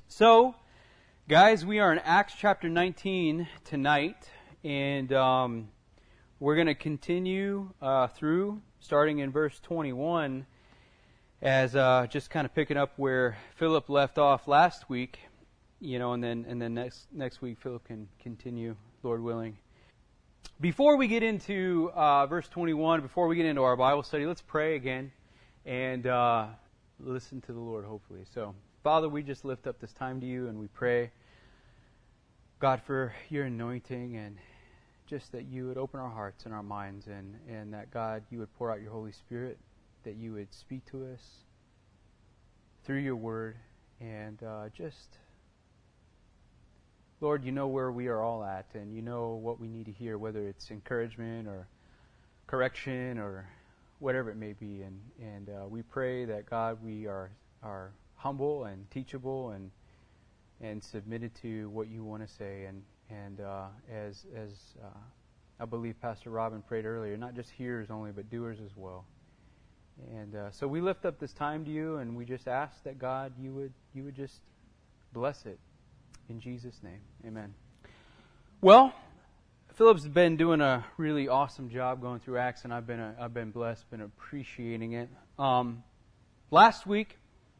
So, guys, we are in Acts chapter 19 tonight, and we're going to continue through, starting in verse 21, as just kind of picking up where Philip left off last week, and then next week Philip can continue, Lord willing. Before we get into verse 21, before we get into our Bible study, let's pray again and listen to the Lord, hopefully. So, Father, we just lift up this time to you, and we pray, God, for your anointing, and just that you would open our hearts and our minds, and that, God, you would pour out your Holy Spirit, that you would speak to us through your word, and Lord, you know where we are all at, and you know what we need to hear, whether it's encouragement or correction or whatever it may be, and we pray that, God, we are humble and teachable and submitted to what you want to say, and as I believe Pastor Robin prayed earlier, not just hearers only, but doers as well. And so we lift up this time to you, and we just ask that, God, you would just bless it in Jesus' name. Amen. Well, Philip's been doing a really awesome job going through Acts, and I've been blessed, been appreciating it. Last week,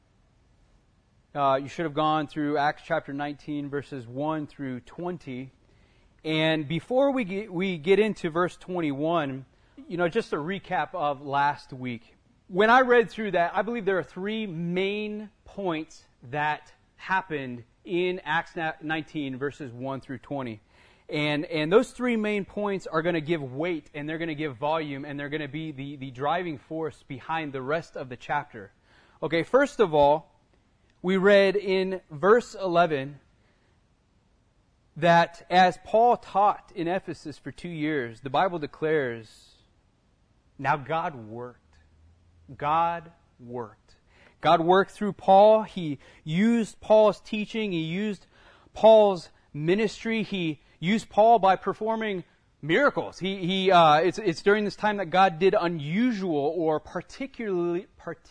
you should have gone through Acts chapter 19, verses 1 through 20. And before we get into verse 21, just a recap of last week. When I read through that, I believe there are three main points that happened in Acts 19, verses 1 through 20. And those three main points are going to give weight, and they're going to give volume, and they're going to be the driving force behind the rest of the chapter. Okay, first of all, we read in verse 11 that as Paul taught in Ephesus for 2 years, the Bible declares, now God worked. God worked. God worked through Paul. He used Paul's teaching. He used Paul's ministry. He used Paul by performing miracles. It's during this time that God did unusual or particularly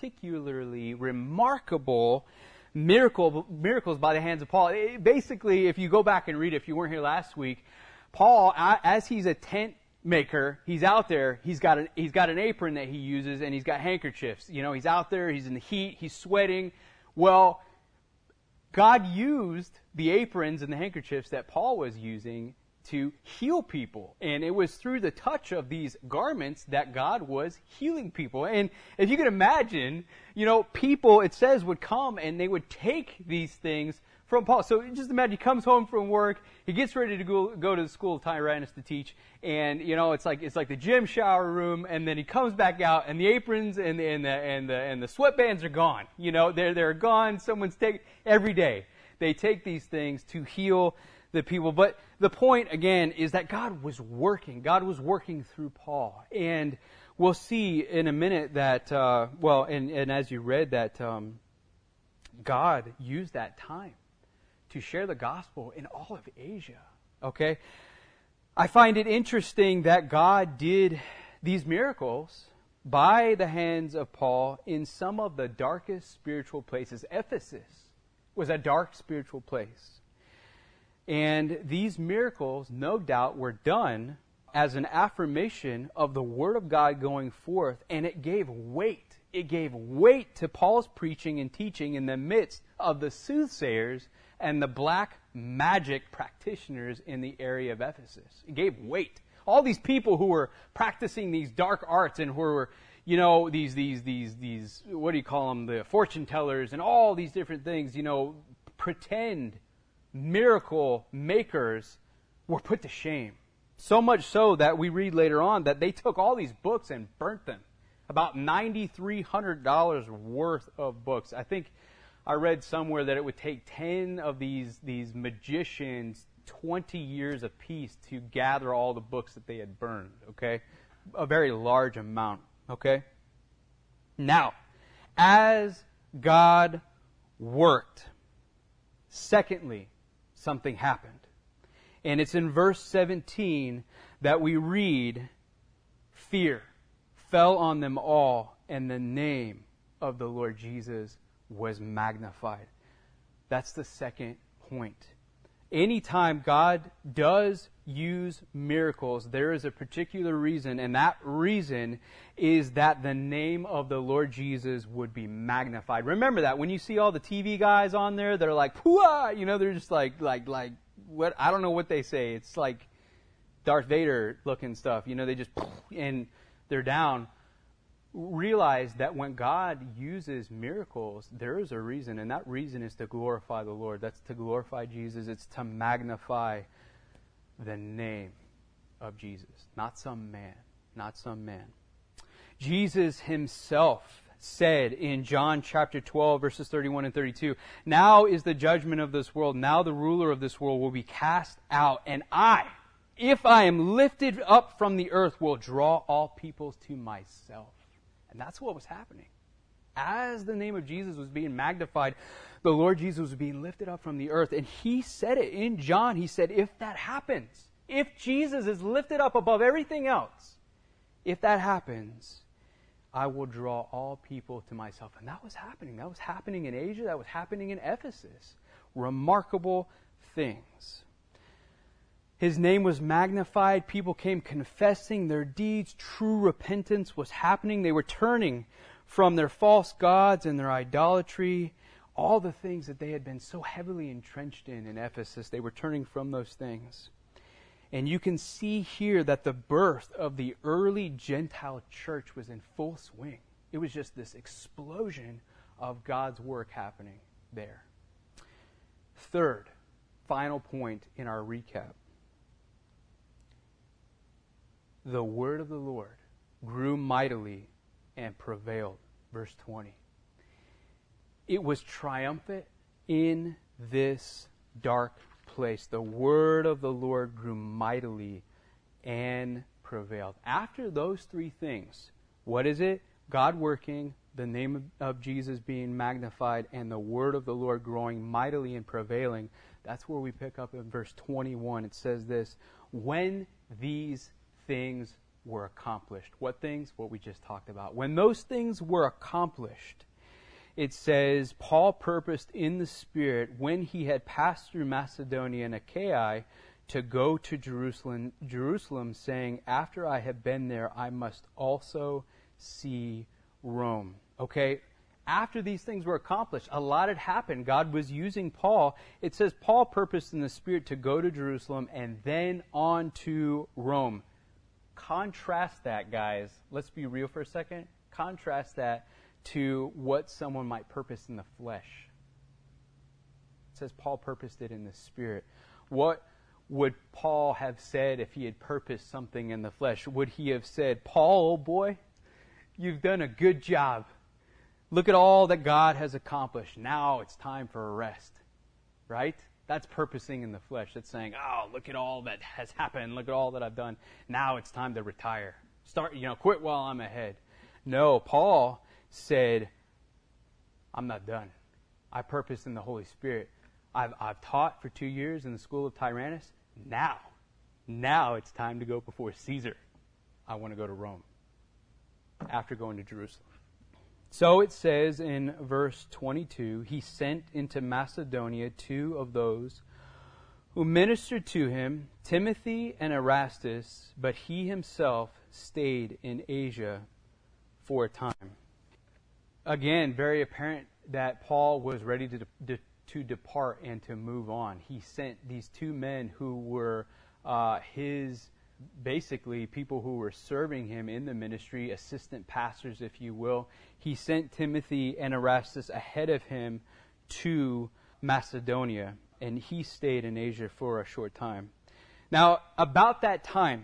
remarkable miracles by the hands of Paul. Basically, if you go back and read it, if you weren't here last week, Paul, as he's a tent maker, he's out there. He's got an apron that he uses, and he's got handkerchiefs. He's out there. He's in the heat. He's sweating. Well, God used the aprons and the handkerchiefs that Paul was using to heal people. And it was through the touch of these garments that God was healing people. And if you can imagine, people, it says, would come and they would take these things from Paul. So just imagine he comes home from work, he gets ready to go to the school of Tyrannus to teach, and it's like the gym shower room, and then he comes back out, and the aprons and the sweatbands are gone. They're gone. Someone's taking every day. They take these things to heal the people. But the point, again, is that God was working. God was working through Paul. And we'll see in a minute that, and as you read that, God used that time to share the gospel in all of Asia. Okay? I find it interesting that God did these miracles by the hands of Paul in some of the darkest spiritual places. Ephesus was a dark spiritual place. And these miracles, no doubt, were done as an affirmation of the Word of God going forth, and it gave weight. It gave weight to Paul's preaching and teaching in the midst of the soothsayers and the black magic practitioners in the area of Ephesus. It gave weight. All these people who were practicing these dark arts and who were, these what do you call them, the fortune tellers and all these different things, pretend miracle makers were put to shame. So much so that we read later on that they took all these books and burnt them. About $9,300 worth of books. I think I read somewhere that it would take 10 of these magicians 20 years apiece to gather all the books that they had burned, okay? A very large amount, okay? Now, as God worked, secondly, something happened. And it's in verse 17 that we read, fear fell on them all, and the name of the Lord Jesus was magnified. That's the second point. Anytime God does use miracles, there is a particular reason, and that reason is that the name of the Lord Jesus would be magnified. Remember that when you see all the TV guys on there, they're like, "Pooah!" They're just like what? I don't know what they say. It's like Darth Vader looking stuff. They just and they're down. Realize that when God uses miracles, there is a reason, and that reason is to glorify the Lord. That's to glorify Jesus. It's to magnify the name of Jesus, not some man, not some man. Jesus himself said in John chapter 12, verses 31 and 32, "Now is the judgment of this world. Now the ruler of this world will be cast out, and I, if I am lifted up from the earth, will draw all peoples to myself." And that's what was happening. As the name of Jesus was being magnified, the Lord Jesus was being lifted up from the earth. And he said it in John. He said, if that happens, if Jesus is lifted up above everything else, if that happens, I will draw all people to myself. And that was happening. That was happening in Asia. That was happening in Ephesus. Remarkable things. His name was magnified. People came confessing their deeds. True repentance was happening. They were turning from their false gods and their idolatry. All the things that they had been so heavily entrenched in Ephesus, they were turning from those things. And you can see here that the birth of the early Gentile church was in full swing. It was just this explosion of God's work happening there. Third, final point in our recap. The word of the Lord grew mightily and prevailed. Verse 20. It was triumphant in this dark place. The word of the Lord grew mightily and prevailed. After those three things, what is it? God working, the name of Jesus being magnified, and the word of the Lord growing mightily and prevailing. That's where we pick up in verse 21. It says this, when these things were accomplished. What things? What we just talked about. When those things were accomplished, it says, Paul purposed in the Spirit, when he had passed through Macedonia and Achaia, to go to Jerusalem, saying, after I have been there, I must also see Rome. Okay? After these things were accomplished, a lot had happened. God was using Paul. It says Paul purposed in the Spirit to go to Jerusalem and then on to Rome. Contrast that, guys. Let's be real for a second. Contrast that to what someone might purpose in the flesh. It says Paul purposed it in the Spirit. What would Paul have said if he had purposed something in the flesh? Would he have said, Paul, old boy, you've done a good job. Look at all that God has accomplished. Now it's time for a rest. Right? That's purposing in the flesh. That's saying, oh, look at all that has happened. Look at all that I've done. Now it's time to retire. Quit while I'm ahead. No, Paul said, I'm not done. I purpose in the Holy Spirit. I've taught for 2 years in the school of Tyrannus. Now it's time to go before Caesar. I want to go to Rome after going to Jerusalem. So it says in verse 22, he sent into Macedonia 2 of those who ministered to him, Timothy and Erastus, but he himself stayed in Asia for a time. Again, very apparent that Paul was ready to depart and to move on. He sent these 2 men who were basically people who were serving him in the ministry, assistant pastors, if you will. He sent Timothy and Erastus ahead of him to Macedonia, and he stayed in Asia for a short time. Now, about that time,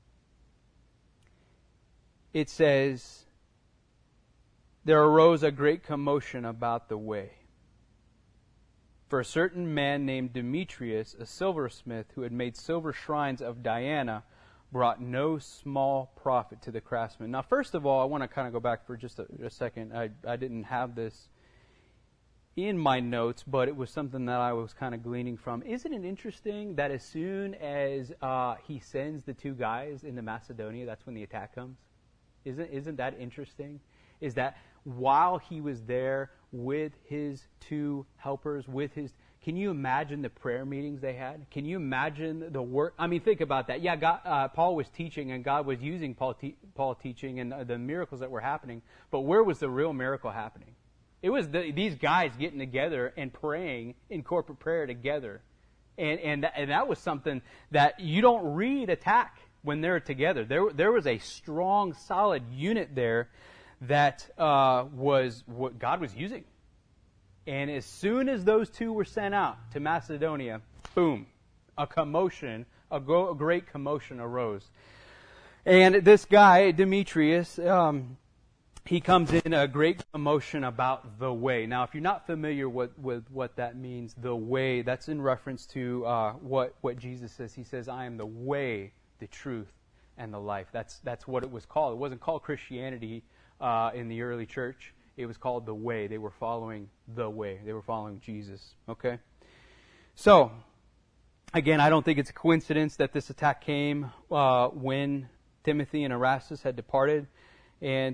it says, there arose a great commotion about the way. For a certain man named Demetrius, a silversmith, who had made silver shrines of Diana, brought no small profit to the craftsmen. Now, first of all, I want to kind of go back for just a second. I didn't have this in my notes, but it was something that I was kind of gleaning from. Isn't it interesting that as soon as he sends the 2 guys into Macedonia, that's when the attack comes? Isn't that interesting? Is that while he was there, with his two helpers, can you imagine the prayer meetings they had? Can you imagine the work? I mean, think about that. Yeah, Paul was teaching, and God was using Paul teaching and the miracles that were happening. But where was the real miracle happening? It was these guys getting together and praying in corporate prayer together. And that was something that you don't read attack when they're together. There was a strong, solid unit there that was what God was using. And as soon as those two were sent out to Macedonia, boom, a great commotion arose. And this guy, Demetrius, he comes in a great commotion about the way. Now, if you're not familiar with what that means, the way, that's in reference to what Jesus says. He says, I am the way, the truth, and the life. That's what it was called. It wasn't called Christianity in the early church. It was called the way. They were following the way. They were following Jesus. Okay? So, again, I don't think it's a coincidence that this attack came when Timothy and Erastus had departed. And,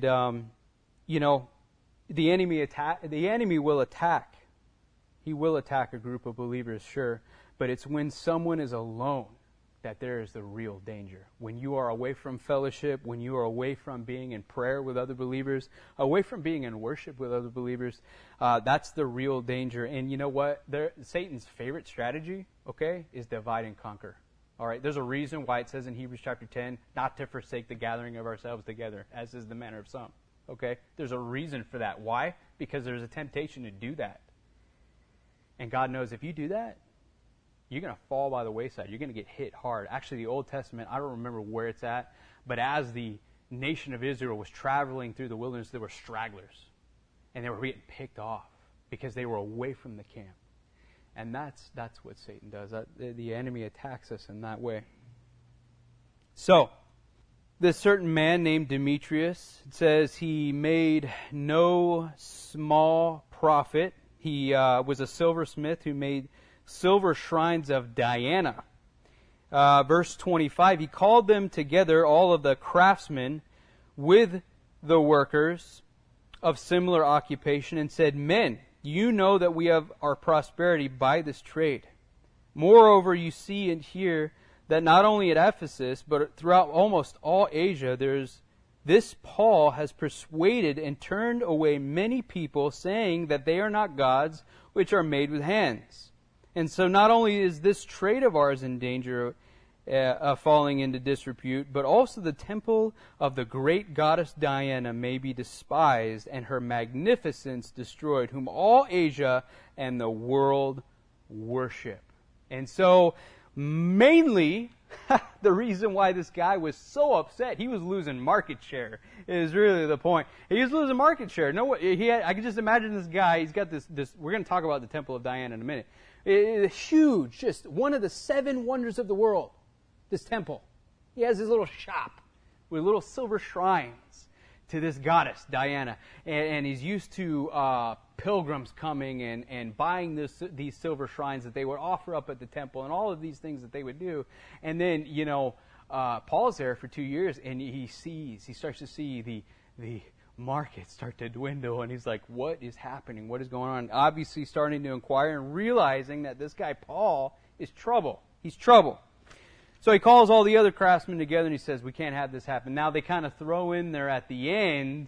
the enemy will attack. He will attack a group of believers, sure. But it's when someone is alone that there is the real danger. When you are away from fellowship, when you are away from being in prayer with other believers, away from being in worship with other believers, that's the real danger. And you know what? Satan's favorite strategy, okay, is divide and conquer. All right, there's a reason why it says in Hebrews chapter 10, not to forsake the gathering of ourselves together, as is the manner of some. Okay? There's a reason for that. Why? Because there's a temptation to do that. And God knows if you do that, you're going to fall by the wayside. You're going to get hit hard. Actually, the Old Testament, I don't remember where it's at, but as the nation of Israel was traveling through the wilderness, there were stragglers. And they were getting picked off because they were away from the camp. And that's what Satan does. The enemy attacks us in that way. So, this certain man named Demetrius, it says he made no small profit. He was a silversmith who made silver shrines of Diana. Verse 25, he called them together, all of the craftsmen, with the workers of similar occupation, and said, Men, you know that we have our prosperity by this trade. Moreover, you see and hear that not only at Ephesus, but throughout almost all Asia, this Paul has persuaded and turned away many people, saying that they are not gods which are made with hands. And so not only is this trade of ours in danger of falling into disrepute, but also the temple of the great goddess Diana may be despised and her magnificence destroyed, whom all Asia and the world worship. And so mainly the reason why this guy was so upset, he was losing market share, is really the point. He was losing market share. I can just imagine this guy, he's got this we're going to talk about the Temple of Diana in a minute. It's huge, just one of the 7 wonders of the world, this temple. He has his little shop with little silver shrines to this goddess, Diana. And he's used to pilgrims coming and buying these silver shrines that they would offer up at the temple and all of these things that they would do. And then, Paul's there for 2 years, and he starts to see the market start to dwindle, and he's like, what is happening? What is going on? Obviously starting to inquire and realizing that this guy Paul is trouble. He's trouble. So he calls all the other craftsmen together and he says, we can't have this happen. Now they kind of throw in there at the end,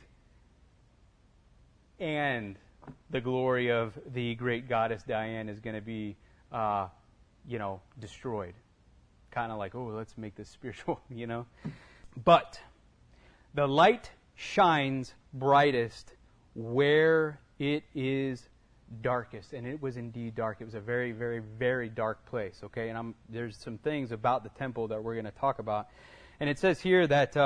and the glory of the great goddess Diana is going to be, destroyed. Kind of like, let's make this spiritual, But the light shines brightest where it is darkest. And it was indeed dark. It was a very, very, very dark place. Okay, and there's some things about the temple that we're going to talk about. And it says here that,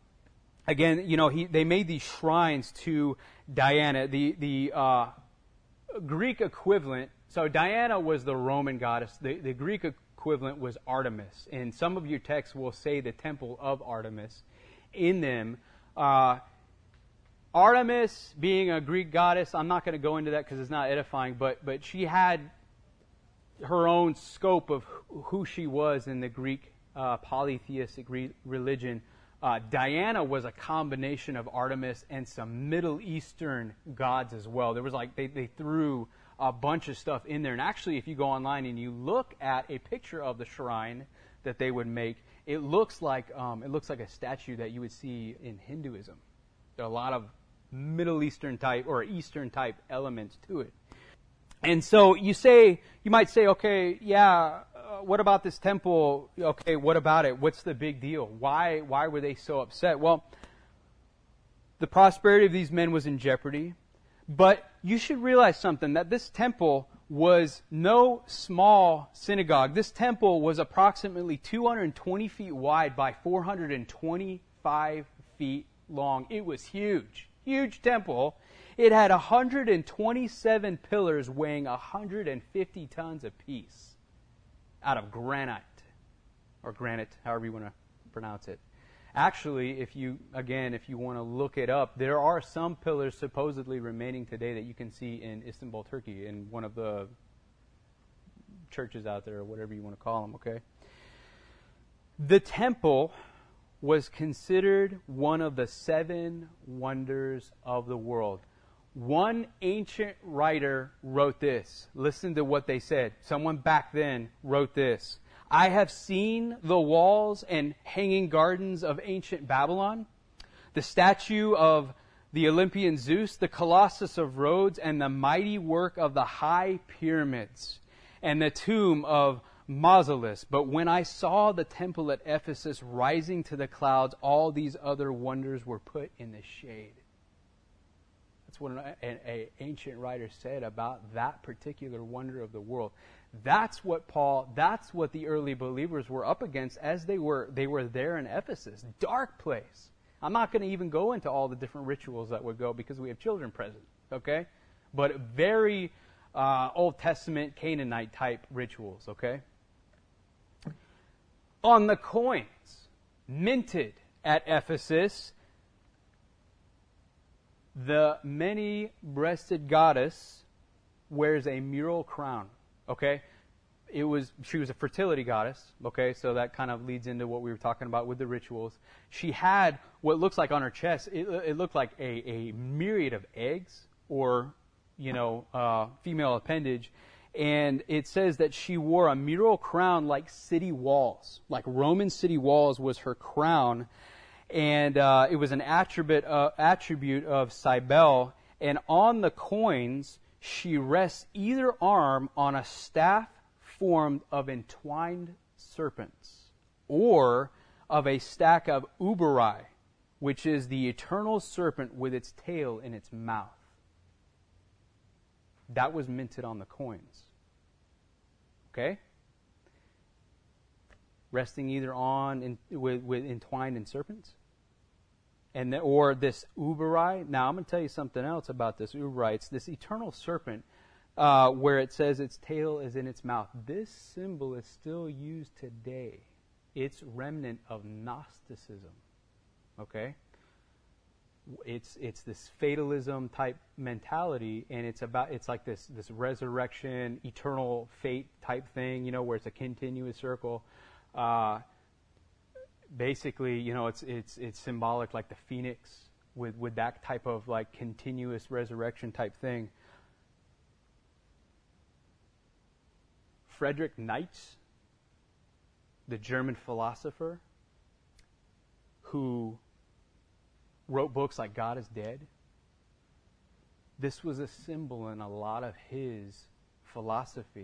they made these shrines to Diana. The Greek equivalent, so Diana was the Roman goddess. The Greek equivalent was Artemis. And some of your texts will say the temple of Artemis in them. Artemis being a Greek goddess, I'm not going to go into that because it's not edifying, but she had her own scope of who she was in the Greek polytheistic religion Diana was a combination of Artemis and some Middle Eastern gods as well. There was like, they threw a bunch of stuff in there. And actually, if you go online and you look at a picture of the shrine that they would make, it looks like a statue that you would see in Hinduism. There are a lot of Middle Eastern type or Eastern type elements to it. And so you might say, okay, yeah, what about this temple? Okay, what about it? What's the big deal? Why were they so upset? Well, the prosperity of these men was in jeopardy. But you should realize something, that this temple was no small synagogue. This temple was approximately 220 feet wide by 425 feet long. It was huge. Huge temple. It had 127 pillars weighing 150 tons apiece out of granite, or granite, however you want to pronounce it. Actually, if you want to look it up, there are some pillars supposedly remaining today that you can see in Istanbul, Turkey, in one of the churches out there, or whatever you want to call them, okay? The temple was considered one of the 7 wonders of the world. One ancient writer wrote this. Listen to what they said. Someone back then wrote this. I have seen the walls and hanging gardens of ancient Babylon, the statue of the Olympian Zeus, the Colossus of Rhodes, and the mighty work of the high pyramids, and the tomb of Mausolus. But when I saw the temple at Ephesus rising to the clouds, all these other wonders were put in the shade. That's what an ancient writer said about that particular wonder of the world. That's what the early believers were up against as they were there in Ephesus. Dark place. I'm not going to even go into all the different rituals that would go because we have children present, okay? But very Old Testament Canaanite type rituals, okay? On the coins minted at Ephesus, the many-breasted goddess wears a mural crown. Okay, she was a fertility goddess. Okay, so that kind of leads into what we were talking about with the rituals. She had what looks like on her chest. It looked like a myriad of eggs, or female appendage, and it says that she wore a mural crown like city walls, like Roman city walls was her crown, and it was an attribute of Cybele. And on the coins, she rests either arm on a staff formed of entwined serpents, or of a stack of uberai, which is the eternal serpent with its tail in its mouth. That was minted on the coins. Okay? Resting either on with entwined in serpents. Or this uberai. Now, I'm going to tell you something else about this uberai. It's this eternal serpent where it says its tail is in its mouth. This symbol is still used today. It's remnant of Gnosticism. Okay? It's this fatalism type mentality, and it's like this resurrection, eternal fate type thing, where it's a continuous circle. Basically, it's symbolic, like the phoenix, with that type of like continuous resurrection type thing. Friedrich Nietzsche, the German philosopher, who wrote books like God is Dead, this was a symbol in a lot of his philosophy.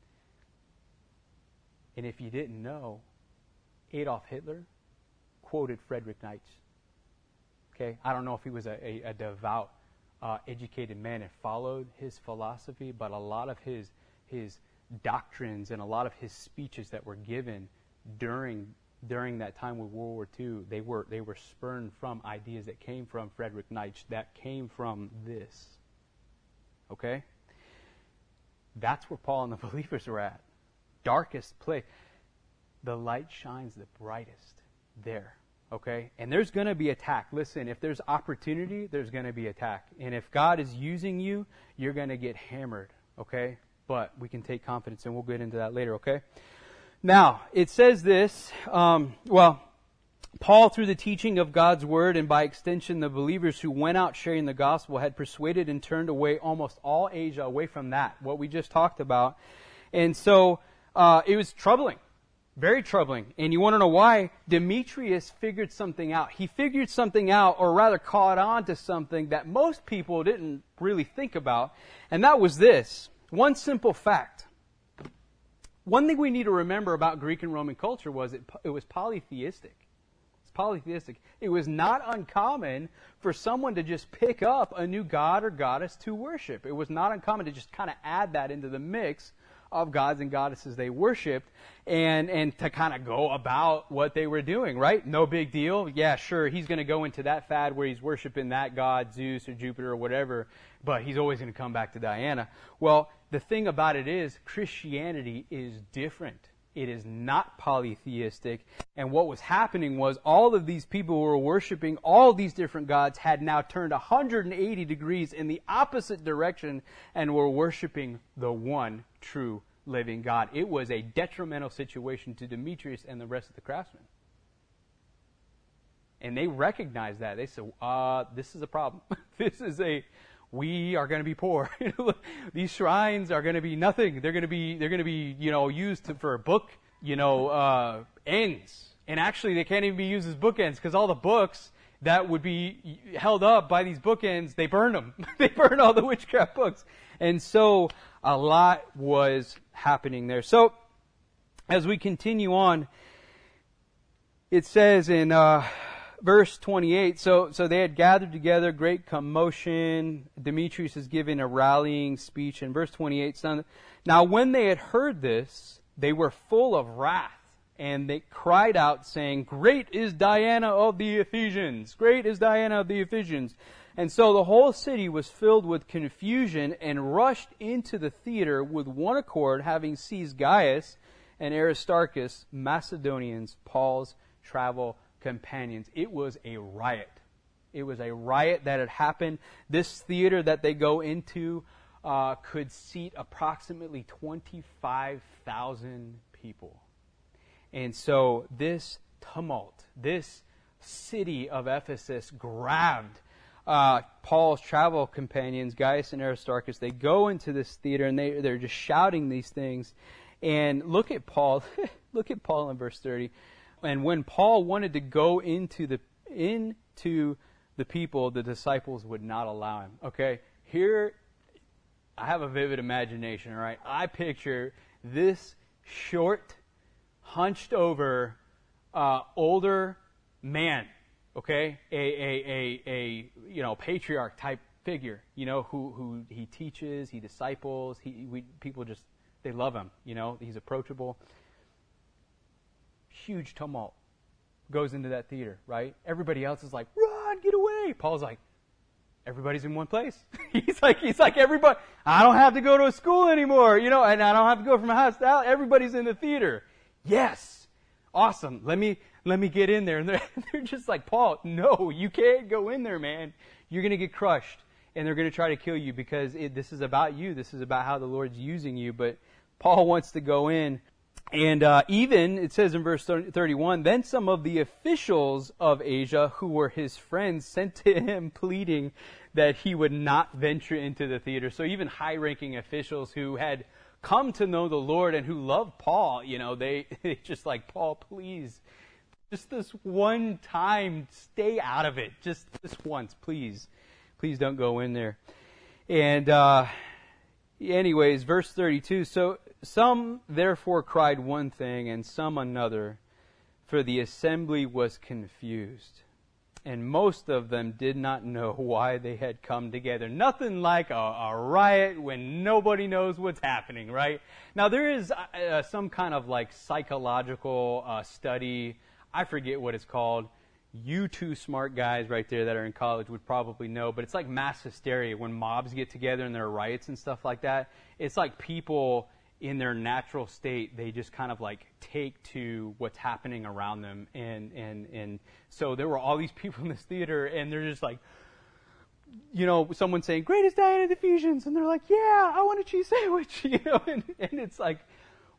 And if you didn't know, Adolf Hitler quoted Friedrich Nietzsche. Okay, I don't know if he was a devout, educated man and followed his philosophy, but a lot of his doctrines and a lot of his speeches that were given during that time with World War II, they were spurned from ideas that came from Friedrich Nietzsche, that came from this. Okay, that's where Paul and the believers were at. Darkest place. The light shines the brightest there, okay? And there's going to be attack. Listen, if there's opportunity, there's going to be attack. And if God is using you, you're going to get hammered, okay? But we can take confidence, and we'll get into that later, okay? Now, it says this, Paul, through the teaching of God's word and by extension the believers who went out sharing the gospel, had persuaded and turned away almost all Asia away from that, what we just talked about. And so it was troubling, very troubling. And you want to know why? Demetrius figured something out. He figured something out, or rather caught on to something that most people didn't really think about, and that was this. One simple fact. One thing we need to remember about Greek and Roman culture was it was polytheistic. Polytheistic. It was not uncommon for someone to just pick up a new god or goddess to worship. It was not uncommon to just kind of add that into the mix of gods and goddesses they worshipped and to kind of go about what they were doing, right? No big deal. Yeah, sure, he's going to go into that fad where he's worshiping that god, Zeus or Jupiter or whatever, but he's always going to come back to Diana. Well, the thing about it is Christianity is different. It is not polytheistic. And what was happening was all of these people who were worshiping all these different gods had now turned 180 degrees in the opposite direction and were worshiping the one true living God. It was a detrimental situation to Demetrius and the rest of the craftsmen. And they recognized that. They said, this is a problem. We are going to be poor. These shrines are going to be nothing. They're going to be, used for book, ends. And actually, they can't even be used as bookends because all the books that would be held up by these bookends, they burn them. They burn all the witchcraft books. And so a lot was happening there. So as we continue on, it says in verse 28, so they had gathered together, great commotion. Demetrius is giving a rallying speech. In verse 28, now when they had heard this, they were full of wrath, and they cried out, saying, Great is Diana of the Ephesians! Great is Diana of the Ephesians! And so the whole city was filled with confusion and rushed into the theater with one accord, having seized Gaius and Aristarchus, Macedonians, Paul's travel companions. It was a riot. It was a riot that had happened. This theater that they go into could seat approximately 25,000 people. And so this tumult, this city of Ephesus grabbed Paul's travel companions, Gaius and Aristarchus. They go into this theater and they're just shouting these things. And look at Paul. Look at Paul in verse 30. And when Paul wanted to go into the people, the disciples would not allow him. Okay, here I have a vivid imagination. All right, I picture this short, hunched over, older man. Okay, a patriarch type figure. Who he teaches, he disciples. People just they love him. He's approachable. Huge tumult goes into that theater, right? Everybody else is like, run, get away. Paul's like, everybody's in one place. he's like, everybody, I don't have to go to a school anymore, and I don't have to go from a house to house. Everybody's in the theater. Yes. Awesome. Let me get in there. And they're just like, Paul, no, you can't go in there, man. You're going to get crushed. And they're going to try to kill you because this is about you. This is about how the Lord's using you. But Paul wants to go in. And even, it says in verse 31, then some of the officials of Asia who were his friends sent to him pleading that he would not venture into the theater. So even high-ranking officials who had come to know the Lord and who loved Paul, they just like, Paul, please, just this one time, stay out of it. Just this once, please. Please don't go in there. And anyways, verse 32, so some therefore cried one thing and some another, for the assembly was confused. And most of them did not know why they had come together. Nothing like a riot when nobody knows what's happening, right? Now there is some kind of like psychological study. I forget what it's called. You two smart guys right there that are in college would probably know, but it's like mass hysteria when mobs get together and there are riots and stuff like that. It's like people in their natural state, they just kind of like take to what's happening around them. And so there were all these people in this theater and they're just like, someone saying, great is Diana of the Ephesians. And they're like, yeah, I want a cheese sandwich, and it's like,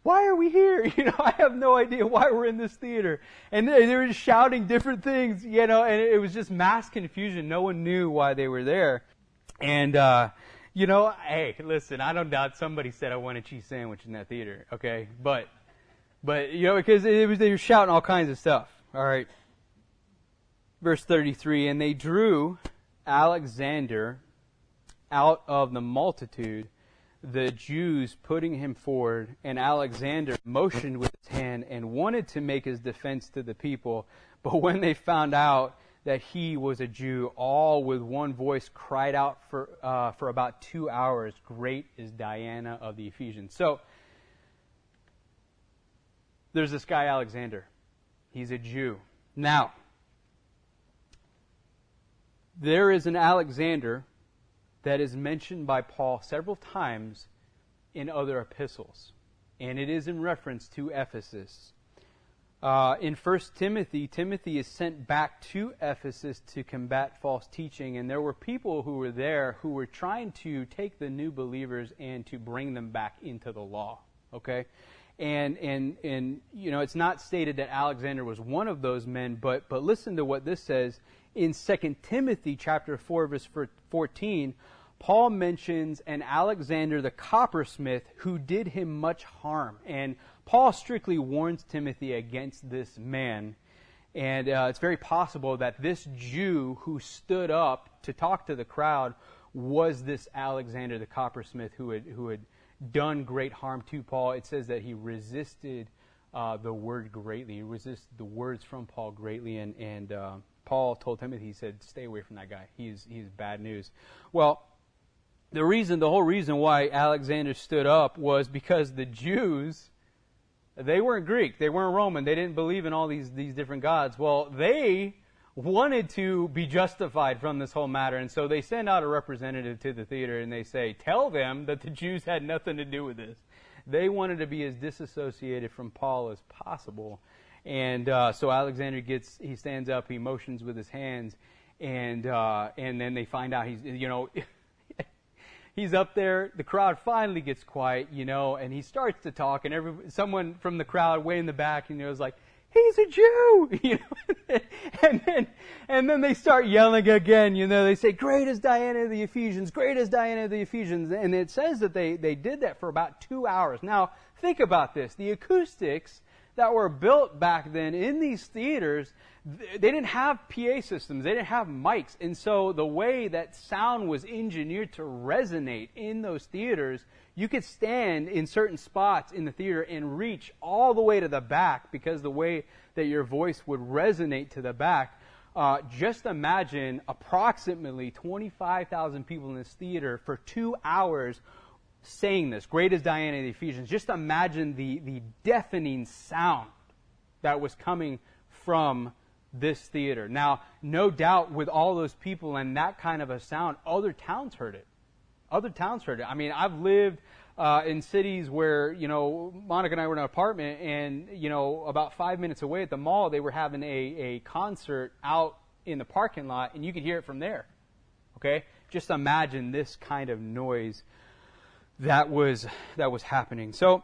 why are we here? I have no idea why we're in this theater. And they were just shouting different things, and it was just mass confusion. No one knew why they were there. And, hey, listen, I don't doubt somebody said I want a cheese sandwich in that theater, okay? But because they were shouting all kinds of stuff. All right. Verse 33, and they drew Alexander out of the multitude, the Jews putting him forward, and Alexander motioned with his hand and wanted to make his defense to the people. But when they found out that he was a Jew, all with one voice cried out for about 2 hours, "Great is Diana of the Ephesians." So, there's this guy Alexander. He's a Jew. Now, there is an Alexander that is mentioned by Paul several times in other epistles. And it is in reference to Ephesus. In 1 Timothy, Timothy is sent back to Ephesus to combat false teaching. And there were people who were there who were trying to take the new believers and to bring them back into the law. Okay? And it's not stated that Alexander was one of those men, but listen to what this says. In 2 Timothy chapter 4, verse 14, Paul mentions an Alexander the coppersmith who did him much harm. And Paul strictly warns Timothy against this man. And it's very possible that this Jew who stood up to talk to the crowd was this Alexander the coppersmith who had done great harm to Paul. It says that he resisted the word greatly. He resisted the words from Paul greatly. And Paul told Timothy, he said, stay away from that guy. He's bad news. Well, the whole reason why Alexander stood up was because the Jews, they weren't Greek, they weren't Roman, they didn't believe in all these different gods. Well, they wanted to be justified from this whole matter, and so they send out a representative to the theater and they say, tell them that the Jews had nothing to do with this. They wanted to be as disassociated from Paul as possible. And so Alexander he stands up, he motions with his hands, and then they find out he's up there. The crowd finally gets quiet, and he starts to talk, and someone from the crowd way in the back, is like, he's a Jew, and then they start yelling again, they say, great is Diana of the Ephesians, great is Diana of the Ephesians, and it says that they did that for about 2 hours. Now, think about this. The acoustics that were built back then in these theaters, they didn't have PA systems, they didn't have mics, and so the way that sound was engineered to resonate in those theaters, you could stand in certain spots in the theater and reach all the way to the back because the way that your voice would resonate to the back. Just imagine approximately 25,000 people in this theater for 2 hours saying this, great is Diana of the Ephesians. Just imagine the deafening sound that was coming from this theater. Now, no doubt with all those people and that kind of a sound, other towns heard it. I mean, I've lived in cities where, Monica and I were in an apartment and, about 5 minutes away at the mall, they were having a concert out in the parking lot and you could hear it from there. Okay? Just imagine this kind of noise that was happening. So,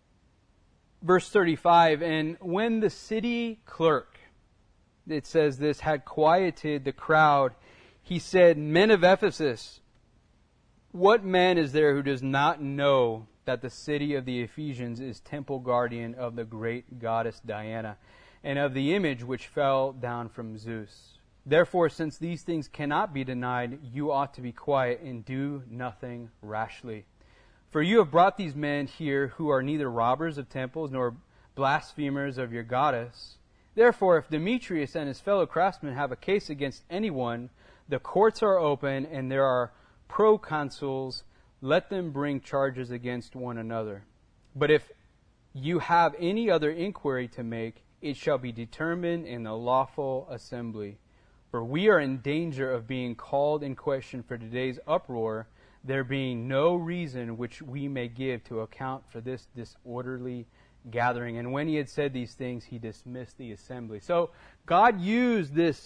verse 35, and when the city clerk, it says this, had quieted the crowd, he said, men of Ephesus, what man is there who does not know that the city of the Ephesians is temple guardian of the great goddess Diana, and of the image which fell down from Zeus? Therefore, since these things cannot be denied, you ought to be quiet and do nothing rashly. For you have brought these men here who are neither robbers of temples nor blasphemers of your goddess. Therefore, if Demetrius and his fellow craftsmen have a case against anyone, the courts are open and there are proconsuls. Let them bring charges against one another. But if you have any other inquiry to make, it shall be determined in the lawful assembly. For we are in danger of being called in question for today's uproar, there being no reason which we may give to account for this disorderly gathering. And when he had said these things, he dismissed the assembly. So God used this,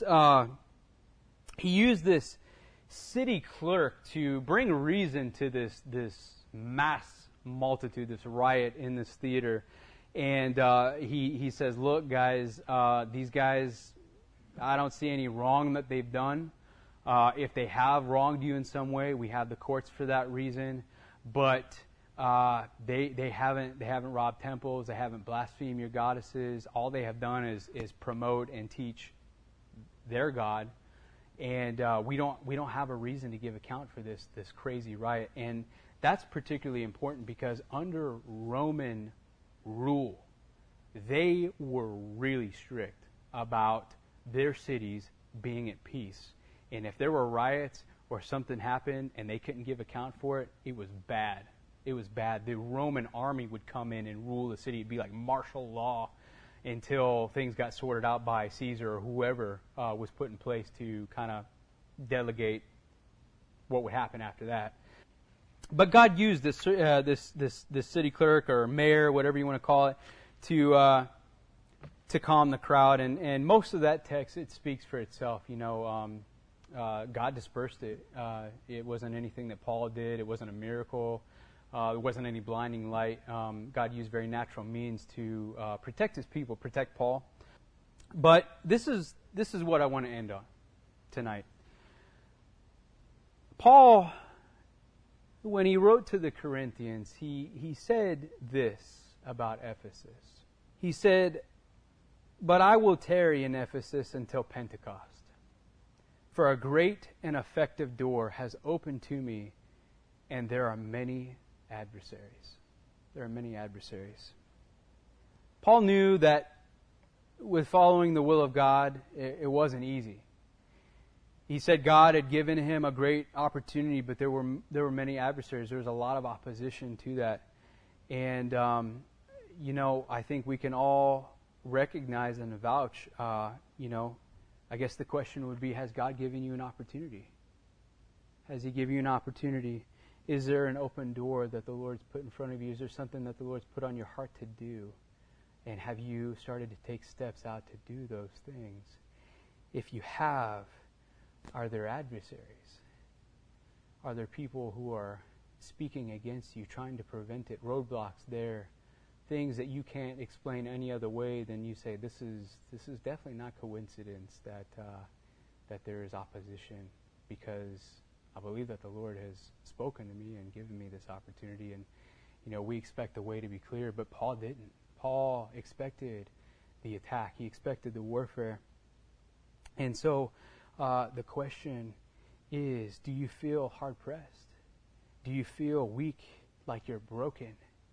city clerk to bring reason to this mass multitude, this riot in this theater. And he says, look, guys, these guys, I don't see any wrong that they've done. If they have wronged you in some way, we have the courts for that reason. But they haven't robbed temples. They haven't blasphemed your goddesses. All they have done is promote and teach their God. And we don't have a reason to give account for this crazy riot. And that's particularly important because under Roman rule, they were really strict about their cities being at peace. And if there were riots or something happened and they couldn't give account for it, it was bad. It was bad. The Roman army would come in and rule the city. It'd be like martial law until things got sorted out by Caesar or whoever was put in place to kind of delegate what would happen after that. But God used this city clerk or mayor, whatever you want to call it, to calm the crowd. And most of that text, it speaks for itself. God dispersed it. It wasn't anything that Paul did. It wasn't a miracle. There wasn't any blinding light. God used very natural means to protect his people, protect Paul. But this is what I want to end on tonight. Paul, when he wrote to the Corinthians, he said this about Ephesus. He said, "But I will tarry in Ephesus until Pentecost. For a great and effective door has opened to me, and there are many adversaries." There are many adversaries. Paul knew that with following the will of God, it wasn't easy. He said God had given him a great opportunity, but there were many adversaries. There was a lot of opposition to that. And, I think we can all recognize and vouch, I guess the question would be, has God given you an opportunity? Has he given you an opportunity? Is there an open door that the Lord's put in front of you? Is there something that the Lord's put on your heart to do? And have you started to take steps out to do those things? If you have, are there adversaries? Are there people who are speaking against you, trying to prevent it, roadblocks there, things that you can't explain any other way than you say, this is definitely not coincidence that there is opposition, because I believe that the Lord has spoken to me and given me this opportunity. And, we expect the way to be clear, but Paul didn't. Paul expected the attack. He expected the warfare. And so the question is, do you feel hard-pressed? Do you feel weak, like you're broken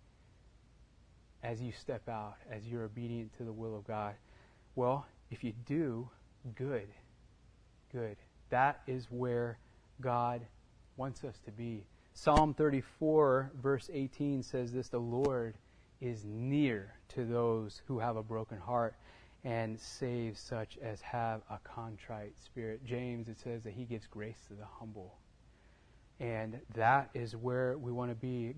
as you step out, as you're obedient to the will of God? Well, if you do, good. That is where God wants us to be. Psalm 34, verse 18 says this: "The Lord is near to those who have a broken heart and saves such as have a contrite spirit." James, it says that he gives grace to the humble. And that is where we want to be.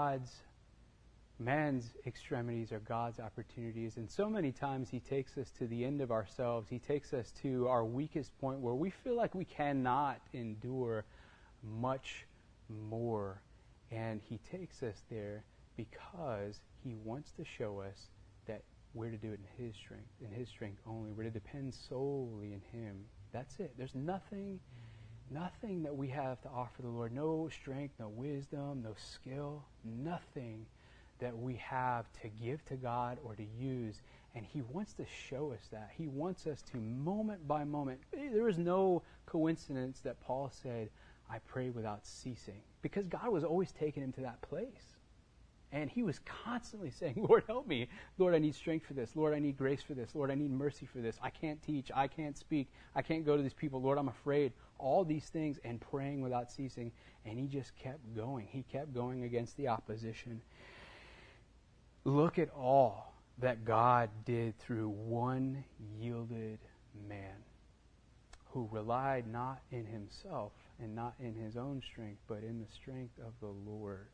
Man's extremities are God's opportunities. And so many times he takes us to the end of ourselves. He takes us to our weakest point where we feel like we cannot endure much more. And he takes us there because he wants to show us that we're to do it in his strength only. We're to depend solely in him. That's it. There's nothing that we have to offer the Lord. No strength, no wisdom, no skill, nothing that we have to give to God or to use. And he wants to show us that. He wants us to, moment by moment. There is no coincidence that Paul said, "I pray without ceasing," because God was always taking him to that place. And he was constantly saying, "Lord, help me. Lord, I need strength for this. Lord, I need grace for this. Lord, I need mercy for this. I can't teach. I can't speak. I can't go to these people. Lord, I'm afraid." All these things, and praying without ceasing. And he just kept going. He kept going against the opposition. Look at all that God did through one yielded man who relied not in himself and not in his own strength, but in the strength of the Lord.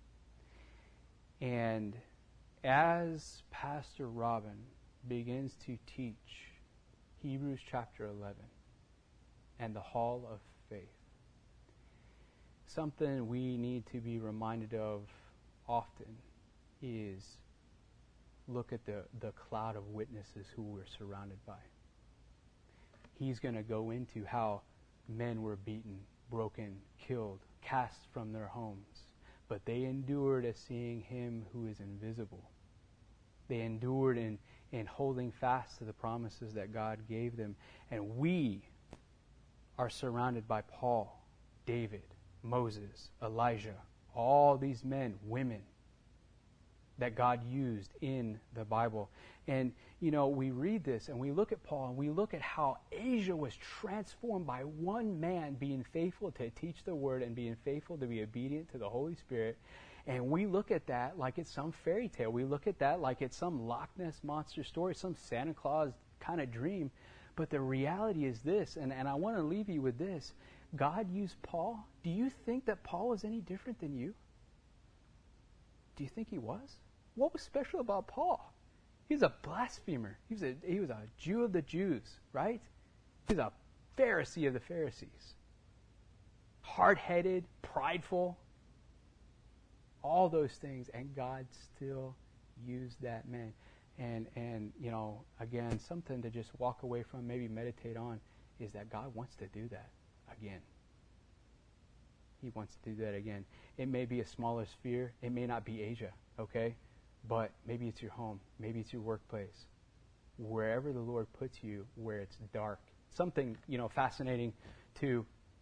And as Pastor Robin begins to teach Hebrews chapter 11 and the hall of faith, something we need to be reminded of often is look at the cloud of witnesses who we're surrounded by. He's going to go into how men were beaten, broken, killed, cast from their homes. But they endured as seeing him who is invisible. They endured in holding fast to the promises that God gave them. And we are surrounded by Paul, David, Moses, Elijah, all these men, women that God used in the Bible. And, we read this and we look at Paul and we look at how Asia was transformed by one man being faithful to teach the word and being faithful to be obedient to the Holy Spirit. And we look at that like it's some fairy tale. We look at that like it's some Loch Ness Monster story, some Santa Claus kind of dream. But the reality is this, and I want to leave you with this. God used Paul. Do you think that Paul was any different than you? Do you think he was? What was special about Paul? He was a blasphemer. He was a Jew of the Jews, right? He was a Pharisee of the Pharisees. Hard-headed, prideful, all those things, and God still used that man. And again, something to just walk away from, maybe meditate on, is that God wants to do that again. He wants to do that again. It may be a smaller sphere. It may not be Asia, okay? But maybe it's your home. Maybe it's your workplace. Wherever the Lord puts you, where it's dark. Something, fascinating too.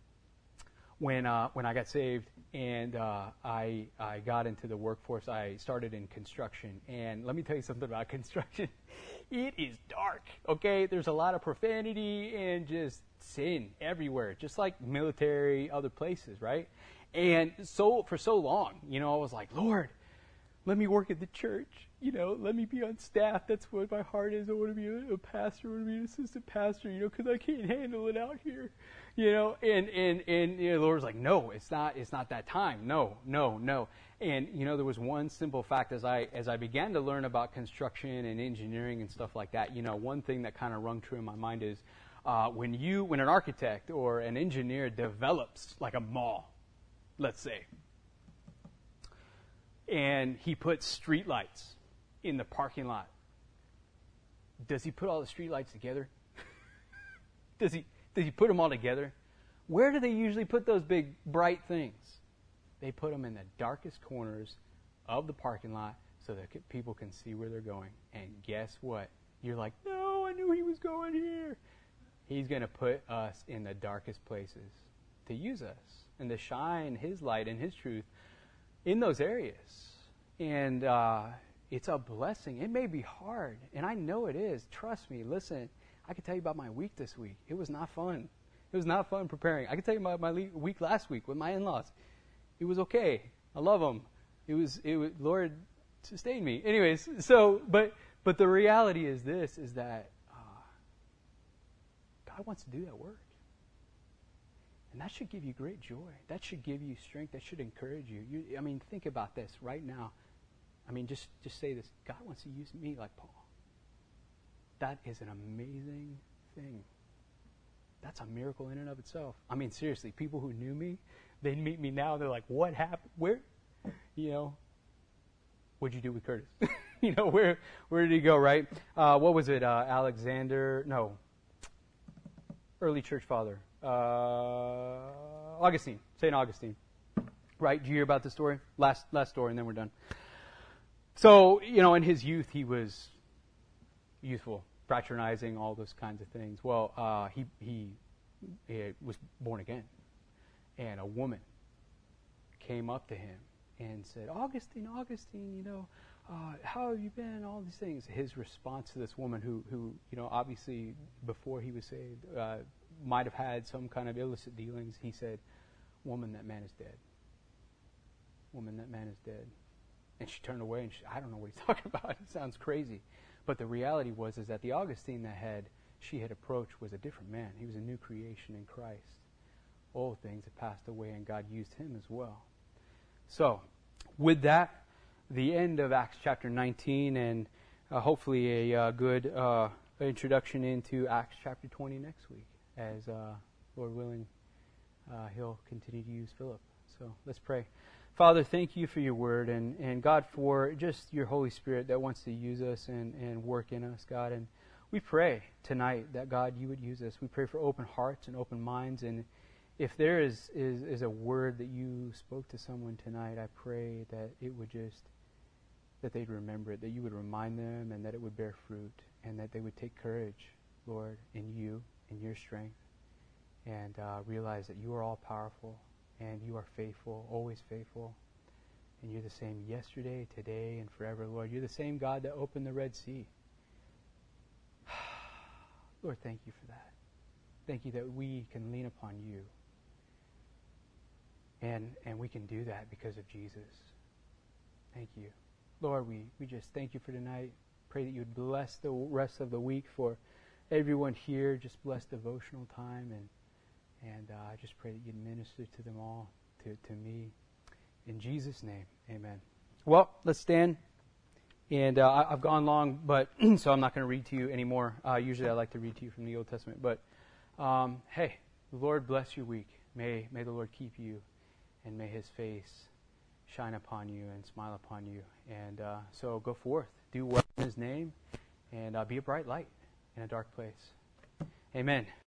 When I got saved and I got into the workforce, I started in construction. And let me tell you something about construction. It is dark, okay? There's a lot of profanity and just sin everywhere, just like military, other places, right? And so for so long, I was like, Lord, let me work at the church. Let me be on staff. That's what my heart is. I want to be a pastor. I want to be an assistant pastor, because I can't handle it out here. And the Lord was like, no, it's not that time. No. And, there was one simple fact as I began to learn about construction and engineering and stuff like that, one thing that kind of rung true in my mind is when an architect or an engineer develops like a mall, let's say, and he puts street lights in the parking lot, does he put all the street lights together? Does he put them all together? Where do they usually put those big, bright things? They put them in the darkest corners of the parking lot so that people can see where they're going. And guess what? You're like, no, I knew he was going here. He's going to put us in the darkest places to use us and to shine his light and his truth in those areas. And it's a blessing. It may be hard, and I know it is. Trust me. Listen, I can tell you about my week this week. It was not fun. It was not fun preparing. I can tell you about my week last week with my in-laws. It was okay. I love them. It was Lord sustained me. Anyways, but the reality is this, is that God wants to do that work. And that should give you great joy. That should give you strength. That should encourage you. Think about this right now. Just say this. God wants to use me like Paul. That is an amazing thing. That's a miracle in and of itself. Seriously, people who knew me, they meet me now. They're like, what happened? Where? What'd you do with Curtis? Where did he go, right? What was it? Early church father. Augustine, St. Augustine, right? Did you hear about the story? Last story, and then we're done. So, in his youth, he was youthful, fraternizing, all those kinds of things. Well, he was born again, and a woman came up to him and said, Augustine, how have you been? All these things. His response to this woman who obviously before he was saved, might have had some kind of illicit dealings, he said, woman, that man is dead. Woman, that man is dead. And she turned away and I don't know what he's talking about. It sounds crazy. But the reality was that the Augustine that she had approached was a different man. He was a new creation in Christ. Old things had passed away and God used him as well. So, with that, the end of Acts chapter 19 and hopefully a good introduction into Acts chapter 20 next week. As Lord willing, he'll continue to use Philip. So let's pray. Father, thank you for your word, and God, for just your Holy Spirit that wants to use us and work in us, God. And we pray tonight that, God, you would use us. We pray for open hearts and open minds. And if there is a word that you spoke to someone tonight, I pray that it would that they'd remember it, that you would remind them, and that it would bear fruit, and that they would take courage, Lord, in you, in your strength, and realize that you are all powerful, and you are faithful, always faithful, and you're the same yesterday, today, and forever, Lord. You're the same God that opened the Red Sea. Lord, thank you for that. Thank you that we can lean upon you, and we can do that because of Jesus. Thank you. Lord, we just thank you for tonight. Pray that you would bless the rest of the week for everyone here. Just bless devotional time, and I just pray that you'd minister to them all, to me. In Jesus' name, amen. Well, let's stand. And I've gone long, but so I'm not going to read to you anymore. Usually I like to read to you from the Old Testament. But hey, the Lord bless your week. May the Lord keep you, and may his face shine upon you and smile upon you. And so go forth, do well in his name, and be a bright light in a dark place. Amen.